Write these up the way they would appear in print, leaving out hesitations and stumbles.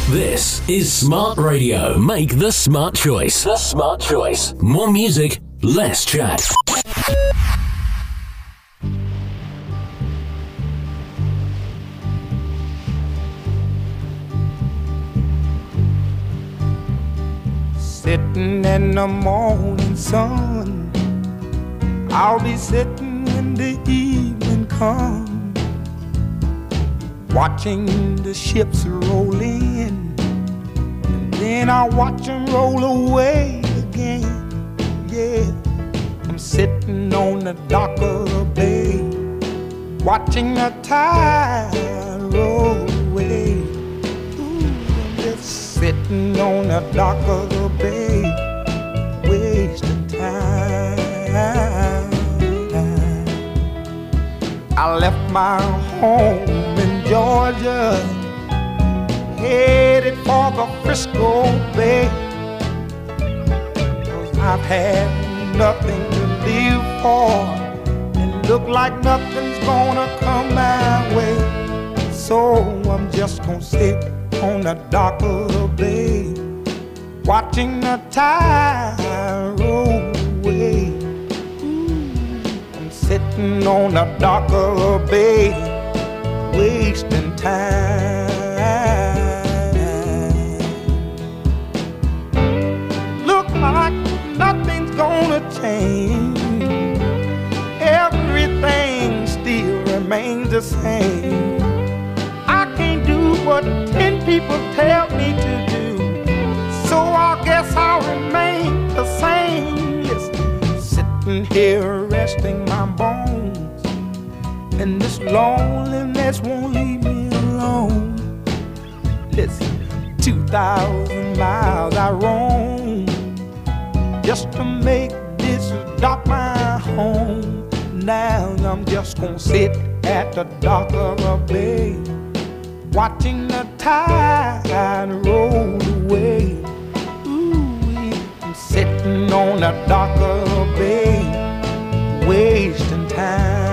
This is Smart Radio. Make the smart choice. The smart choice. More music, less chat. Sitting in the morning sun, I'll be sitting when the evening comes, watching the ships roll in, and then I'll watch them roll away again. Yeah, I'm sitting on the dock of the bay, watching the tide roll away. Ooh, I'm just sitting on the dock of the bay, wasting time. I left my home in Georgia, headed for the Frisco Bay, 'cause I've had nothing to live for, and look like nothing's gonna come my way. So I'm just gonna sit on the dock of the bay, watching the tide roll away. I'm sitting on the dock of the bay, wasting time. Look like nothing's gonna change, everything still remains the same. I can't do what 10 people tell me to do, so I guess I'll remain the same. Yes, sitting here resting my bones, and this loneliness won't leave me alone. Listen, 2,000 miles I roam just to make this dock my home. Now I'm just gonna sit at the dock of the bay, watching the tide roll away. Ooh, I'm sitting on the dock of the bay, wasting time.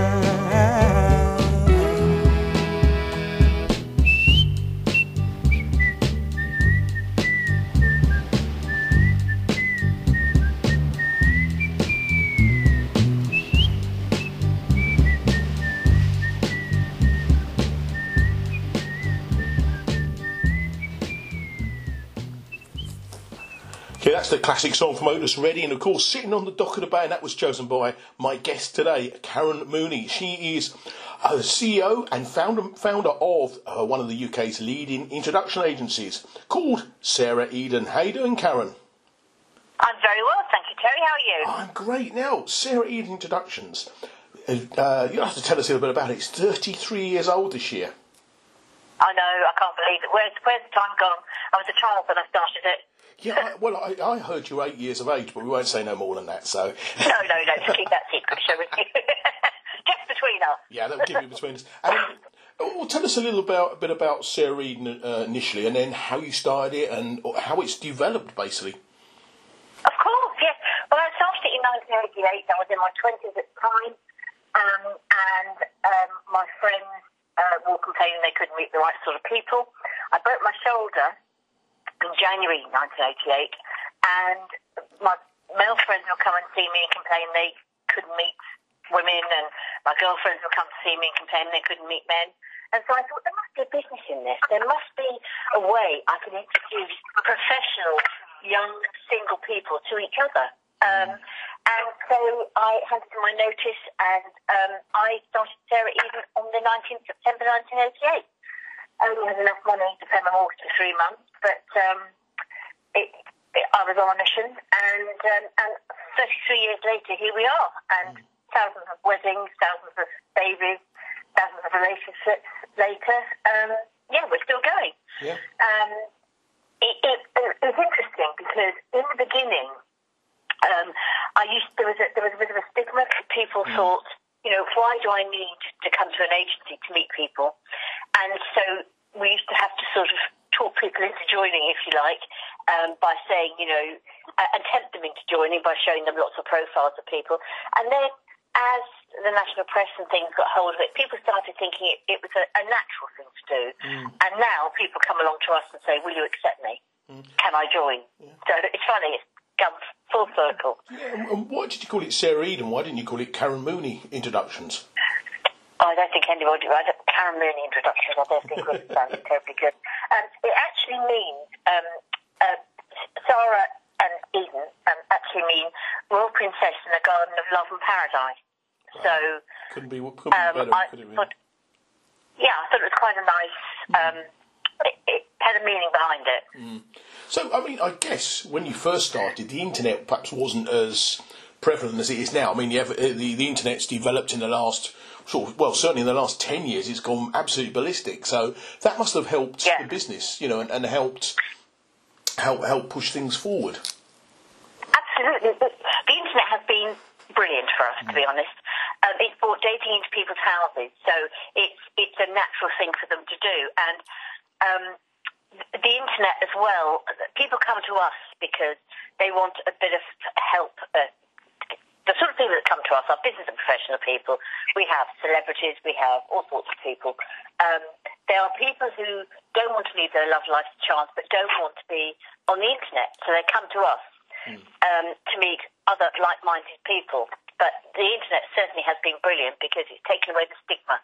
Okay, that's the classic song from Otis Redding, and of course, sitting on the dock of the bay, and that was chosen by my guest today, Karen Mooney. She is a CEO and founder of one of the UK's leading introduction agencies called Sarah Eden. How you doing, Karen? I'm very well, thank you, Terry. How are you? I'm great. Now, Sarah Eden Introductions, you'll have to tell us a little bit about it. It's 33 years old this year. I know, I can't believe it. Where's the time gone? I was a child when I started it. Yeah, I heard you were 8 years of age, but we won't say no more than that, so... No, just keep that secret, shall we? Just between us. Yeah, that'll keep it between us. Well, tell us a bit about Sarah Eden initially, and then how you started it and how it's developed, basically. Of course, yes. Well, I started it in 1988. I was in my 20s at the time, and my friends were complaining they couldn't meet the right sort of people. I broke my shoulder in January 1988, and my male friends would come and see me and complain they couldn't meet women, and my girlfriends would come to see me and complain they couldn't meet men. And so I thought, there must be a business in this. There must be a way I can introduce professional, young, single people to each other. And so I handed in my notice, and I started Sarah Eden on the 19th of September 1988. I only had enough money to pay my mortgage for 3 months, but I was on a mission, and 33 years later, here we are, and thousands of weddings, thousands of babies, thousands of relationships later. We're still going. Yeah. It was interesting because in the beginning, there was a bit of a stigma. People thought, why do I need to come to an agency to meet people? And so we used to have to sort of talk people into joining, if you like, by saying, and tempt them into joining by showing them lots of profiles of people. And then as the national press and things got hold of it, people started thinking it was a natural thing to do. And now people come along to us and say, will you accept me? Can I join? So it's funny, it's come full circle. Yeah, and why did you call it Sarah Eden? Why didn't you call it Karen Mooney Introductions? I don't think anybody would. Karen Mooney Introductions, I don't think would sound terribly good. It actually means, Sarah and Eden actually mean Royal Princess in the Garden of Love and Paradise. So couldn't be better, could it really? Yeah, I thought it was quite a nice. It had a meaning behind it. So, I mean, I guess when you first started, the internet perhaps wasn't as prevalent as it is now. I mean, the internet's developed in the last certainly in the last 10 years, it's gone absolutely ballistic. So that must have helped the business, and helped push things forward. Absolutely, the internet has been brilliant for us, to be honest. It's brought dating into people's houses, so it's a natural thing for them to do. And the internet as well, people come to us because they want a bit of help. The sort of people that come to us are business and professional people. We have celebrities, we have all sorts of people. There are people who don't want to leave their love life to chance, but don't want to be on the internet, so they come to us to meet other like-minded people. But the internet certainly has been brilliant because it's taken away the stigma.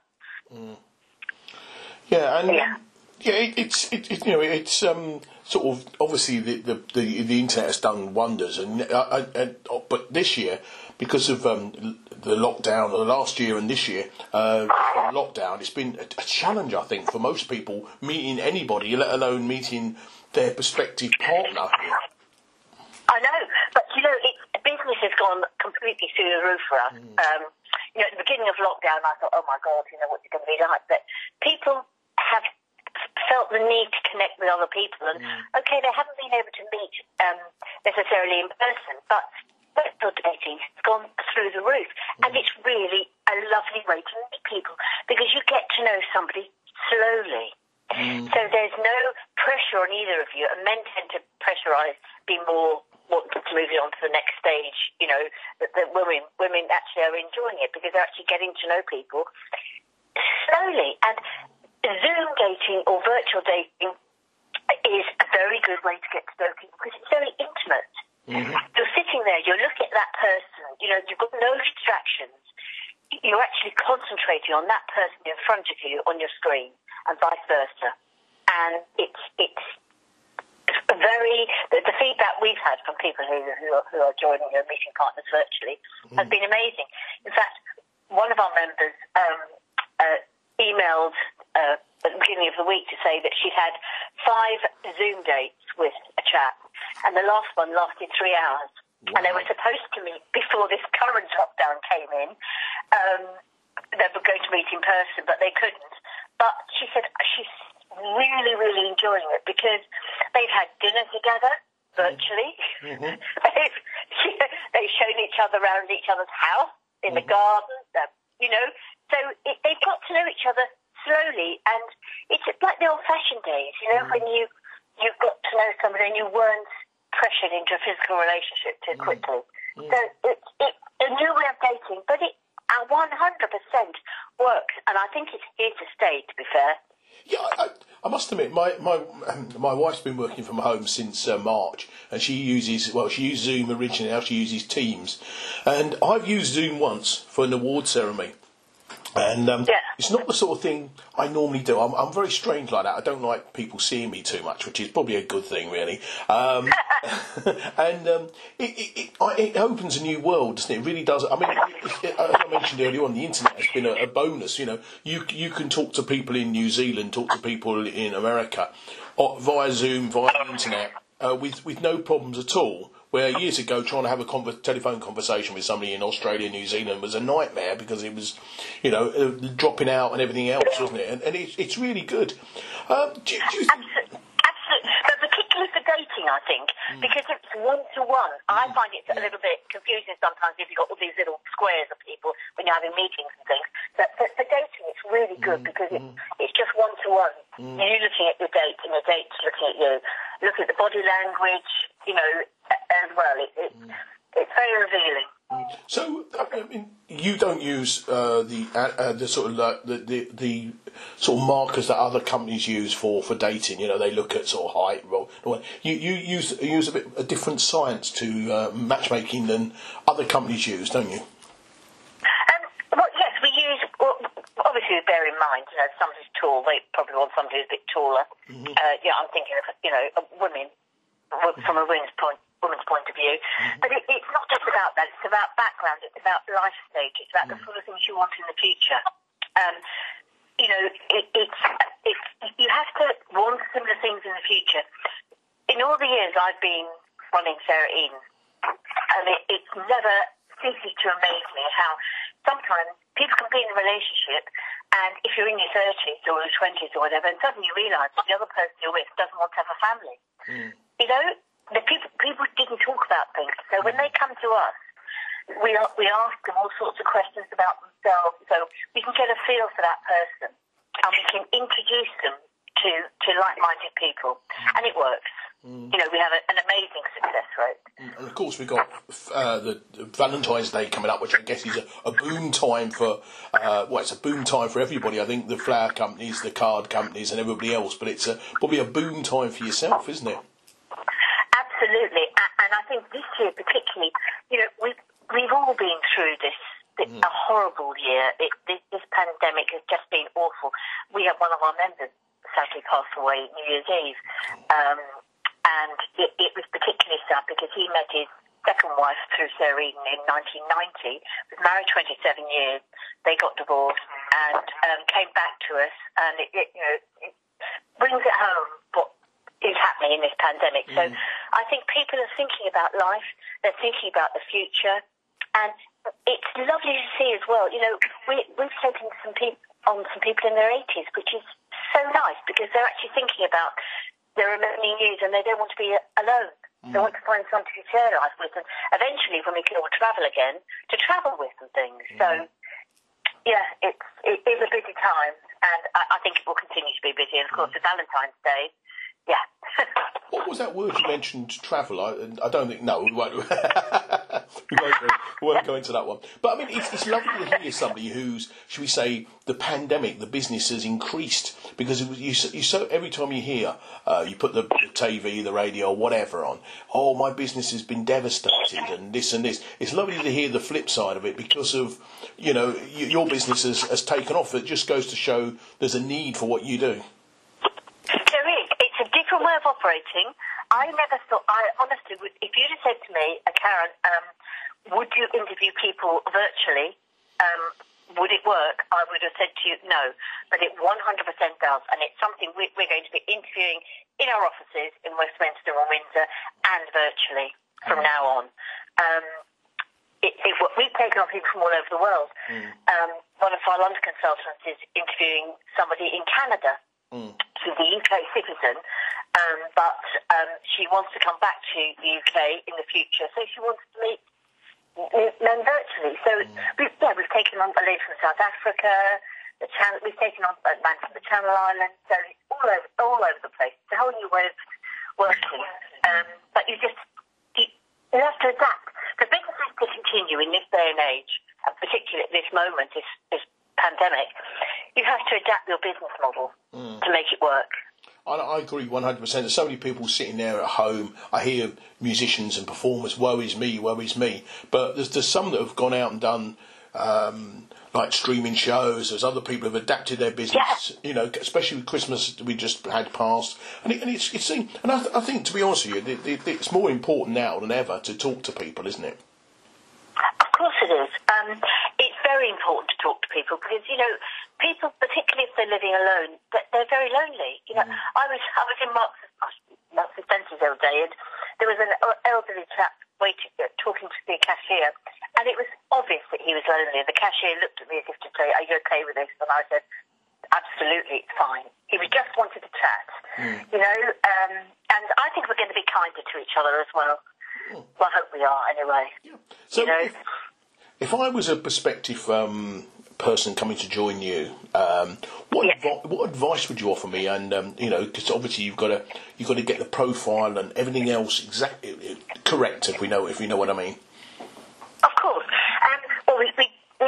It's sort of obviously the internet has done wonders, but this year, because of the lockdown, last year and this year, lockdown, it's been a challenge, I think, for most people meeting anybody, let alone meeting their prospective partner. I know, but business has gone completely through the roof for us. At the beginning of lockdown, I thought, oh my God, what's it going to be like? But people have felt the need to connect with other people, and okay, they haven't been able to meet necessarily in person, but virtual dating has gone through the roof, and it's really a lovely way to meet people because you get to know somebody slowly. So there's no pressure on either of you, and men tend to pressurise, be more want to move on to the next stage. That women actually are enjoying it because they're actually getting to know people slowly. And Zoom dating or virtual dating is a very good way to get to know people because it's very intimate. You're sitting there, you're looking at that person, you've got no distractions. You're actually concentrating on that person in front of you on your screen and vice versa. And it's the feedback we've had from people who are joining their meeting partners virtually has been amazing. In fact, one of our members emailed at the beginning of the week to say that she'd had 5 Zoom dates with a chap, and the last one lasted 3 hours. Wow. And they were supposed to meet before this current lockdown came in. They were going to meet in person, but they couldn't. But she said she's really, really enjoying it because they've had dinner together virtually. They've shown each other around each other's house, in the garden, So they've got to know each other slowly, and it's like the old-fashioned days, when you got to know somebody and you weren't pressured into a physical relationship too quickly. So it's a new way of dating, but it 100% works, and I think it's here to stay, to be fair. Yeah, I must admit, my wife's been working from home since March, and she used Zoom originally, now she uses Teams. And I've used Zoom once for an award ceremony. And it's not the sort of thing I normally do. I'm very strange like that. I don't like people seeing me too much, which is probably a good thing, really. It opens a new world, doesn't it? It really does. I mean, as I mentioned earlier on, the internet has been a bonus. You can talk to people in New Zealand, talk to people in America, via Zoom, via the internet, with no problems at all. Where years ago, trying to have a telephone conversation with somebody in Australia, New Zealand was a nightmare because it was, dropping out and everything else, wasn't it? And it's really good. Do you Absolutely. But particularly for dating, I think, because it's one-to-one. I find it a little bit confusing sometimes if you've got all these little squares of people when you're having meetings and things. But for dating, it's really good because it's just one-to-one. You're looking at your date and your date's looking at you. Look at the body language, as well. It's very revealing. So, you don't use the sort of the sort of markers that other companies use for dating. You know, they look at sort of height. You use a different science to matchmaking than other companies use, don't you? Well, yes, we use. Well, obviously, we bear in mind, you know, if somebody's tall, they probably want somebody who's a bit taller. Mm-hmm. I'm thinking of, you know, women from a women's point of view. Mm-hmm. But it's not just about that. It's about background. It's about life stage. It's about the sort of things you want in the future. You know, it's you have to want similar things in the future. In all the years I've been running Sarah Eden, it's never ceases to amaze me how sometimes people can be in a relationship, and if you're in your 30s or your 20s or whatever, and suddenly you realise that the other person you're with doesn't want to have a family. You know, the people didn't talk about things. So when they come to us, we ask them all sorts of questions about themselves, so we can get a feel for that person, and we can introduce them to like-minded people, and it works. You know, we have an amazing success rate. And of course, we've got the Valentine's Day coming up, which I guess is a boom time for. It's a boom time for everybody. I think the flower companies, the card companies, and everybody else. But it's probably a boom time for yourself, isn't it? Absolutely, and I think this year particularly, you know, we've all been through this. A horrible year. This pandemic has just been awful. We had one of our members sadly pass away New Year's Eve. And it was particularly sad because he met his second wife through Sarah Eden in 1990, was married 27 years, they got divorced and came back to us, and it brings it home what is happening in this pandemic. So I think people are thinking about life, they're thinking about the future, and it's lovely to see as well. You know, we've taken some people in their 80s, which is so nice because they're actually thinking about their remaining years and they don't want to be alone. They want to find someone to share life with, and eventually, when we can all travel again, to travel with and things. So, yeah, it is a busy time, and I think it will continue to be busy. And of course, with Valentine's Day, yeah. What was that word you mentioned? Travel. I don't think. No, we won't. we won't go into that one. But I mean, it's lovely to hear somebody who's, should we say, the pandemic, the business has increased because you so every time you hear, you put the TV, the radio, or whatever on. Oh, my business has been devastated, and this and this. It's lovely to hear the flip side of it because of, you know, your business has taken off. It just goes to show there's a need for what you do. Way of operating. I never thought. I honestly would. If you'd have said to me, Karen, would you interview people virtually? Would it work? I would have said to you no. But it 100% does, and it's something we're going to be interviewing in our offices in Westminster or Windsor and virtually from now on. We've taken on people from all over the world. One of our London consultants is interviewing somebody in Canada. She's a UK citizen, but she wants to come back to the UK in the future, so she wants to meet men virtually. So we've taken on a lady from South Africa, we've taken on a man from the Channel Islands, so it's all over the place. It's a whole new way of working, but you have to adapt. For businesses to continue in this day and age, and particularly at this moment, this pandemic, you have to adapt your business model to make it work. I agree 100%. There's so many people sitting there at home. I hear musicians and performers, woe is me. But there's some that have gone out and done like streaming shows. There's other people who have adapted their business, you know, especially with Christmas we just had passed. And I think, to be honest with you, it's more important now than ever to talk to people, isn't it? Of course it is. It's very important to talk to people because, you know, people, particularly if they're living alone, they're very lonely. You know, I was in Marks and Spencer's the other day, and there was an elderly chap talking to the cashier, and it was obvious that he was lonely. And the cashier looked at me as if to say, "Are you okay with this?" And I said, "Absolutely, it's fine." He was just wanted to chat, you know. And I think we're going to be kinder to each other as well. Well, I hope we are, anyway. Yeah. So, you know, if I was a prospective person coming to join you, what advice would you offer me? And you know, because obviously you've got to get the profile and everything else exactly correct, if you know what I mean. Of course. Well, we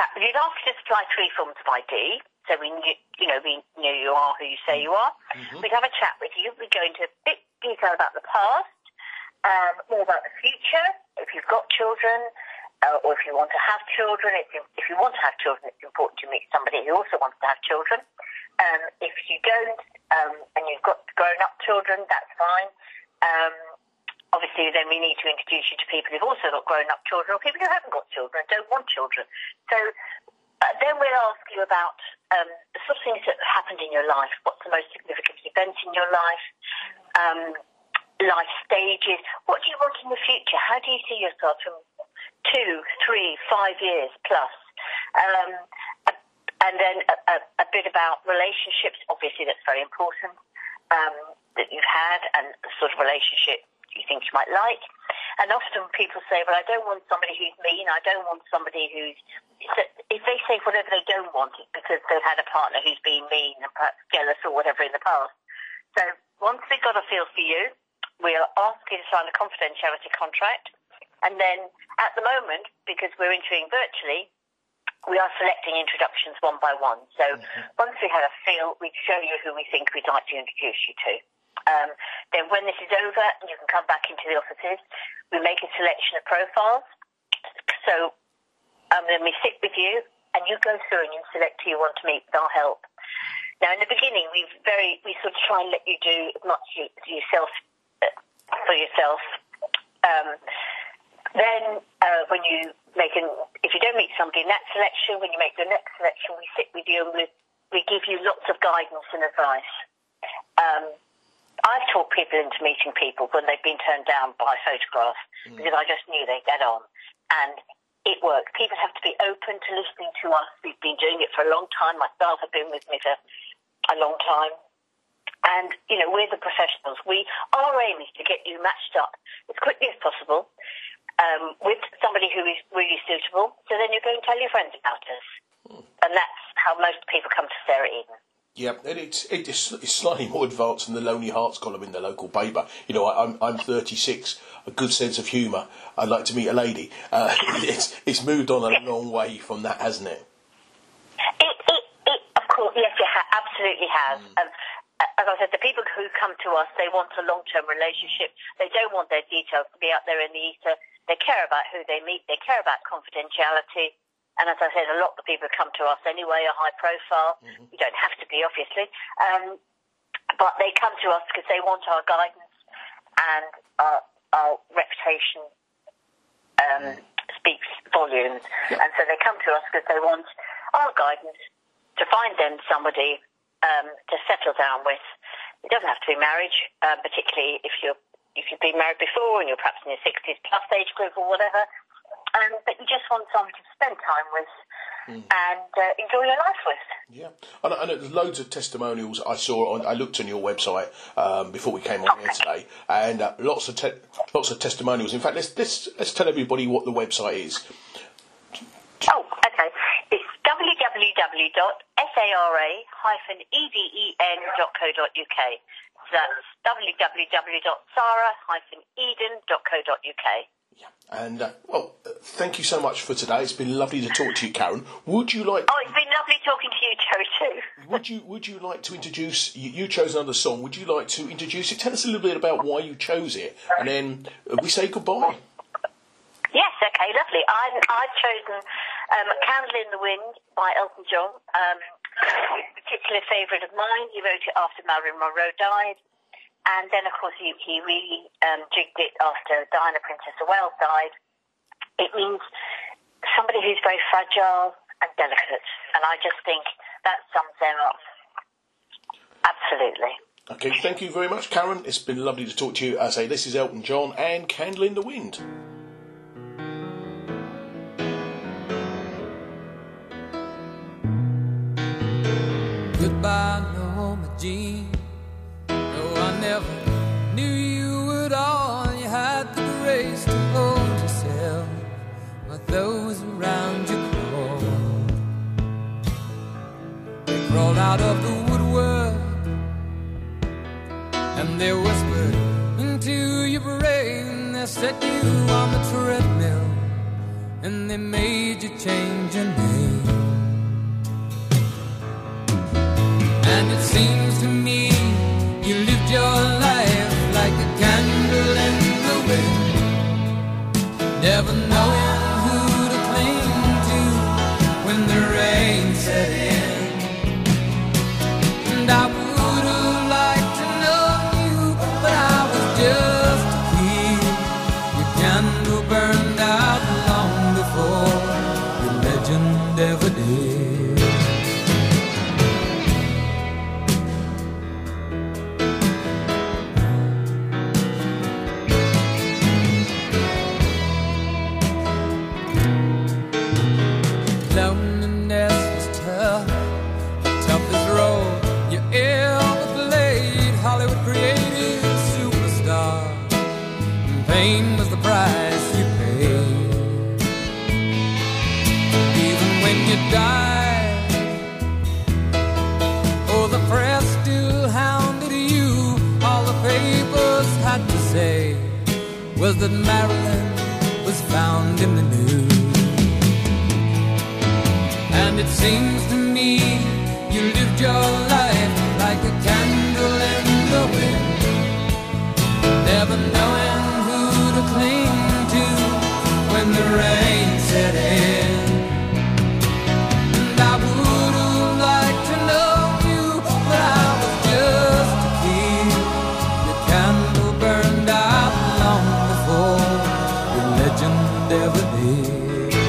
chat. You'd ask you to supply 3 forms of ID, so we knew you are who you say you are. Mm-hmm. We'd have a chat with you. We'd go into a bit detail about the past, more about the future, if you've got children, or if you want to have children. If you want to have children, it's important to meet somebody who also wants to have children. If you don't, and you've got grown-up children, that's fine. Obviously, then we need to introduce you to people who've also got grown-up children, or people who haven't got children and don't want children. So then we'll ask you about the sort of things that have happened in your life. What's the most significant event in your life? Life stages. What do you want in the future? How do you see yourself from 2, 3, 5 years plus? And then a bit about relationships. Obviously, that's very important, that you've had, and the sort of relationship you think you might like. And often people say, well, I don't want somebody who's mean, I don't want somebody who's... If they say whatever they don't want, it's because they've had a partner who's been mean and perhaps jealous or whatever in the past. So once we've got a feel for you, we'll ask you to sign a confidentiality contract. And then at the moment, because we're interviewing virtually, we are selecting introductions one by one. So once we have a feel, we show you who we think we'd like to introduce you to. Then when this is over and you can come back into the offices, we make a selection of profiles. So then we sit with you and you go through and you select who you want to meet with our help. Now, in the beginning, we sort of try and let you do as much yourself for yourself. Then when you if you don't meet somebody in that selection, when you make the next selection, we sit with you and we give you lots of guidance and advice. I've talked people into meeting people when they've been turned down by photographs because I just knew they'd get on. And it works. People have to be open to listening to us. We've been doing it for a long time. My staff have been with me for a long time. And, we're the professionals. Our aim is to get you matched up as quickly as possible with somebody who is really suitable. So then you go and tell your friends about us. And that's how most people come to Sarah Eden. Yeah, and it's slightly more advanced than the Lonely Hearts column in the local paper. I'm 36, a good sense of humour. I'd like to meet a lady. It's moved on a long way from that, hasn't it? It of course, yes, it absolutely has. As I said, the people who come to us, they want a long-term relationship. They don't want their details to be out there in the ether. They care about who they meet. They care about confidentiality. And as I said, a lot of the people who come to us anyway are high profile. You don't have to be, obviously. But they come to us because they want our guidance, and our reputation speaks volumes. And so they come to us because they want our guidance to find them somebody to settle down with. It doesn't have to be marriage, particularly if you've been married before and you're perhaps in your 60s plus age group or whatever. But you just want someone to spend time with and enjoy your life with. Yeah, and there's loads of testimonials I saw I looked on your website before we came on here today, and lots of testimonials. In fact, let's tell everybody what the website is. Oh, okay. It's www.sara-eden.co.uk. So that's www.sara-eden.co.uk. Yeah. And, thank you so much for today. It's been lovely to talk to you, Karen. Would you like... Oh, it's been lovely talking to you, Joe, too. Would you like to introduce... You chose another song. Would you like to introduce it? Tell us a little bit about why you chose it. And then we say goodbye. Yes, okay, lovely. I've chosen Candle in the Wind by Elton John. It's a particular favourite of mine. He wrote it after Marilyn Monroe died. And then, of course, he really jigged it after Diana, Princess of Wales, died. It means somebody who's very fragile and delicate. And I just think that sums them up. Absolutely. Okay, thank you very much, Karen. It's been lovely to talk to you. As I say, this is Elton John and Candle in the Wind. Goodbye, Norma Jean. I never knew you at all. You had the grace to hold yourself, but those around you crawled. They crawled out of the woodwork, and they whispered into your brain. They set you on the treadmill, and they made you change your name. it seems to me you lived your life like a candle in the wind, never knowing who to cling to when the rain set in. And I would have liked to know you, but I was just a kid. Your candle burned out long before your legend ever did. Loneliness was tough, the toughest role you ever played. Hollywood created superstar, and pain was the price you paid. Even when you died, oh, the press still hounded you. All the papers had to say was that Marilyn was found in the news. And it seems to me you lived your life like a candle in the wind, never knowing who to cling to when the rain set in. And I would have liked to know you, but I was just a kid. Your candle burned out long before your legend ever did.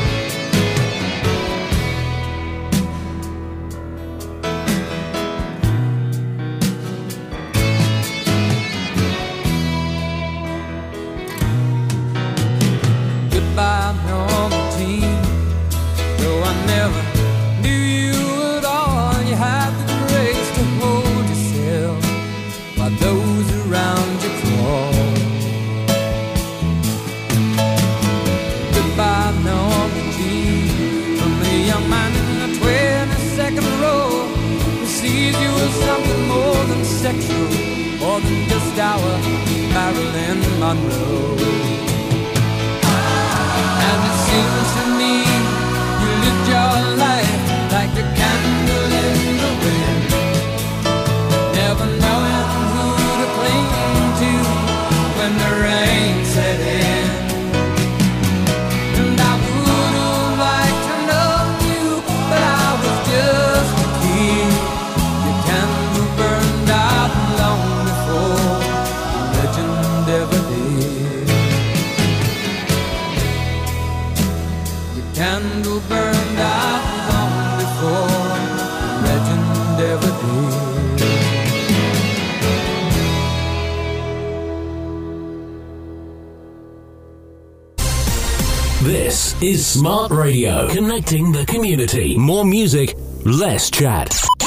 Goodbye, normal teen. Though I never knew you at all, you had the grace to hold yourself while those around you crawl. Goodbye, normal teen. From the young man in the 22nd row who sees you as something more than sexual, more than just our Marilyn Monroe. And it seems to me you lived your life like a candle in the wind, never knowing who to cling to when the rain set in. And I would have liked to know you, but I was just a kid. Your candle burned out long before the legend ever did. Candle burned out long before the legend ever did. This is Smart Radio, connecting the community. More music, less chat.